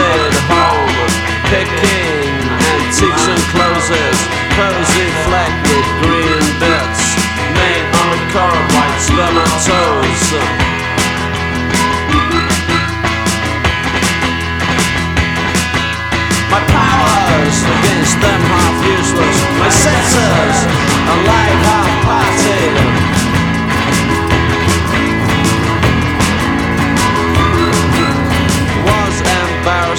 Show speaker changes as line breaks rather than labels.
stayed home, picking antiques and closes, cozy fleck with green bits, made on the curb white spermatoes. My powers against them half useless, my senses